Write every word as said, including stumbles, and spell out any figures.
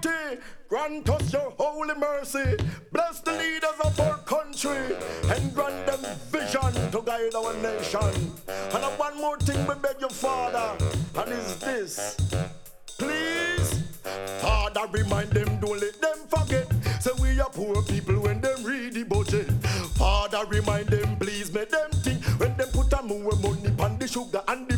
Almighty, grant us your holy mercy. Bless the leaders of our country and grant them vision to guide our nation. And uh, one more thing we beg you, Father, and is this. Please, Father, remind them, don't let them forget. Say we are poor people when them read the budget. Father, remind them, please make them think when them put a more money on the sugar and the